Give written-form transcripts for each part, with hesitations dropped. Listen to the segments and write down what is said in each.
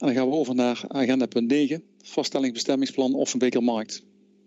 En dan gaan we over naar agenda punt 9. Vaststelling bestemmingsplan Offenbekermarkt.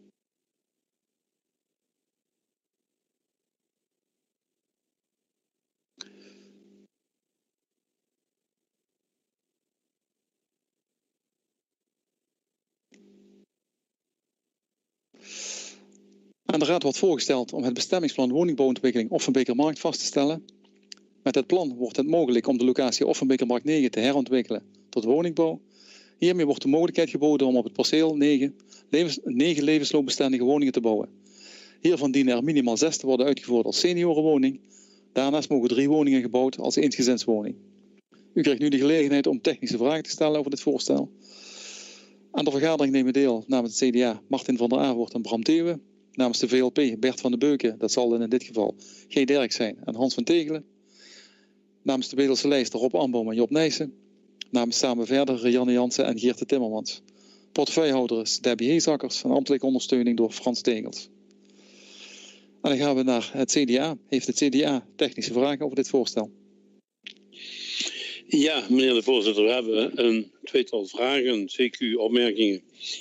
Aan de Raad wordt voorgesteld om het bestemmingsplan woningbouwontwikkeling Offenbekermarkt vast te stellen. Met het plan wordt het mogelijk om de locatie Offenbekermarkt 9 te herontwikkelen tot woningbouw. Hiermee wordt de mogelijkheid geboden om op het perceel 9 levensloopbestendige woningen te bouwen. Hiervan dienen er minimaal 6 te worden uitgevoerd als seniorenwoning. Daarnaast mogen 3 woningen gebouwd als eensgezinswoning. U krijgt nu de gelegenheid om technische vragen te stellen over dit voorstel. Aan de vergadering nemen deel namens het CDA Martin van der Avoort en Bram Theeuwen. Namens de VLP Bert van den Beuken, dat zal in dit geval G. Derk zijn, en Hans van Tegelen. Namens de Wedelse lijst Rob Amboom en Job Nijssen. Namens Samen Verder Rianne Jansen en Geert de Timmermans. Portefeuillehouder is Debbie Heesakkers en ambtelijke ondersteuning door Frans Tegels. En dan gaan we naar het CDA. Heeft het CDA technische vragen over dit voorstel? Ja, meneer de voorzitter, we hebben een tweetal vragen, CQ, opmerkingen.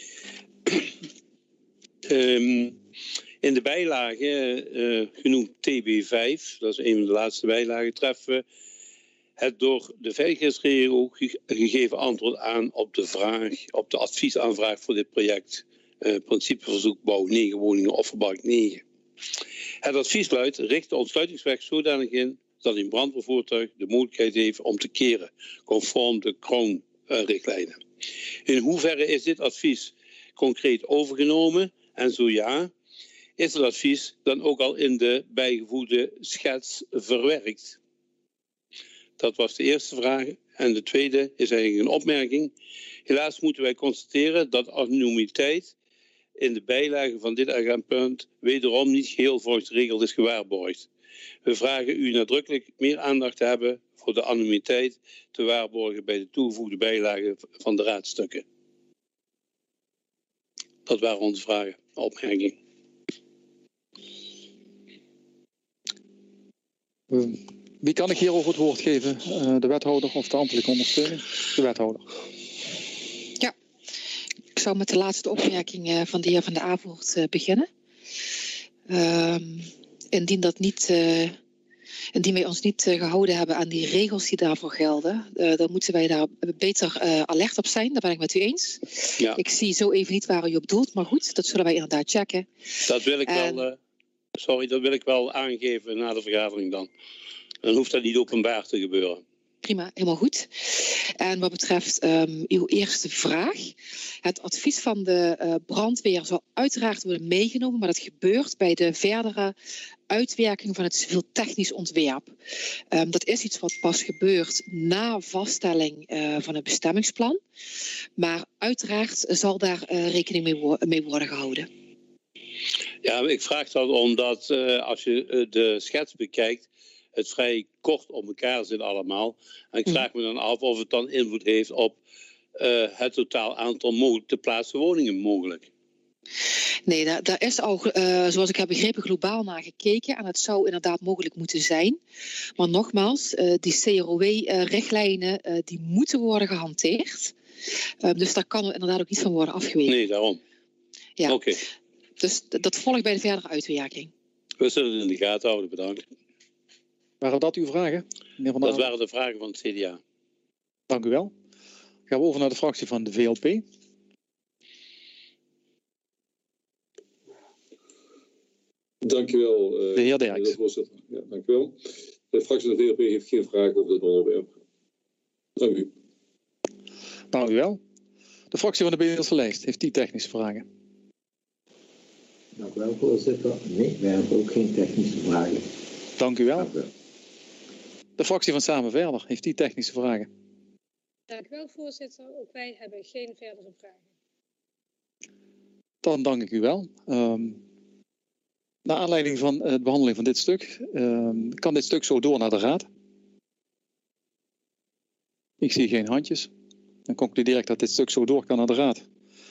In de bijlage, genoemd TB5, dat is een van de laatste bijlagen, treffen we het door de veiligheidsregio gegeven antwoord aan op de vraag, op de adviesaanvraag voor dit project. Principeverzoek bouw 9 woningen Offenbak 9. Het advies luidt, richt de ontsluitingsweg zodanig in dat een brandweervoertuig de mogelijkheid heeft om te keren, conform de kroonrichtlijnen. In hoeverre is dit advies concreet overgenomen? En zo ja, is het advies dan ook al in de bijgevoegde schets verwerkt? Dat was de eerste vraag. En de tweede is eigenlijk een opmerking. Helaas moeten wij constateren dat anonimiteit in de bijlage van dit agendapunt wederom niet geheel volgens de regel is gewaarborgd. We vragen u nadrukkelijk meer aandacht te hebben voor de anonimiteit te waarborgen bij de toegevoegde bijlagen van de raadstukken. Dat waren onze vragen, opmerkingen. Wie kan ik hierover het woord geven? De wethouder of de ambtelijke ondersteuning? De wethouder. Ja, ik zou met de laatste opmerking van de heer Van der Avoort beginnen. Indien wij ons niet gehouden hebben aan die regels die daarvoor gelden, dan moeten wij daar beter alert op zijn. Daar ben ik met u eens. Ja. Ik zie zo even niet waar u op doelt, maar goed, dat zullen wij inderdaad checken. Dat wil ik dat wil ik wel aangeven na de vergadering dan. Dan hoeft dat niet openbaar te gebeuren. Prima, helemaal goed. En wat betreft uw eerste vraag. Het advies van de brandweer zal uiteraard worden meegenomen, maar dat gebeurt bij de verdere uitwerking van het civiel technisch ontwerp. Dat is iets wat pas gebeurt na vaststelling van het bestemmingsplan. Maar uiteraard zal daar rekening mee worden gehouden. Ja, ik vraag dat omdat als je de schets bekijkt, het vrij kort op elkaar zit allemaal. En ik vraag me dan af of het dan invloed heeft op het totaal aantal te plaatsen woningen mogelijk. Nee, daar is al, zoals ik heb begrepen, globaal naar gekeken. En het zou inderdaad mogelijk moeten zijn. Maar nogmaals, die CROW-richtlijnen die moeten worden gehanteerd. Dus daar kan er inderdaad ook niet van worden afgeweken. Nee, daarom. Ja. Oké. Dus dat volgt bij de verdere uitwerking. We zullen het in de gaten houden, bedankt. Waren dat uw vragen, meneer Van der Dat waren de vragen van het CDA. Dank u wel. Gaan we over naar de fractie van de VLP. Dank u wel. De heer Derks. Ja, dank u wel. De fractie van de VLP heeft geen vragen over dit onderwerp. Dank u. Dank u wel. De fractie van de Wedelse lijst heeft die technische vragen. Dank u wel, voorzitter. Nee, wij hebben ook geen technische vragen. Dank u wel. Dank u wel. De fractie van Samen Verder heeft die technische vragen. Dank u wel, voorzitter. Ook wij hebben geen verdere vragen. Dan dank ik u wel. Naar aanleiding van de behandeling van dit stuk, kan dit stuk zo door naar de Raad. Ik zie geen handjes. Dan concludeer ik dat dit stuk zo door kan naar de Raad.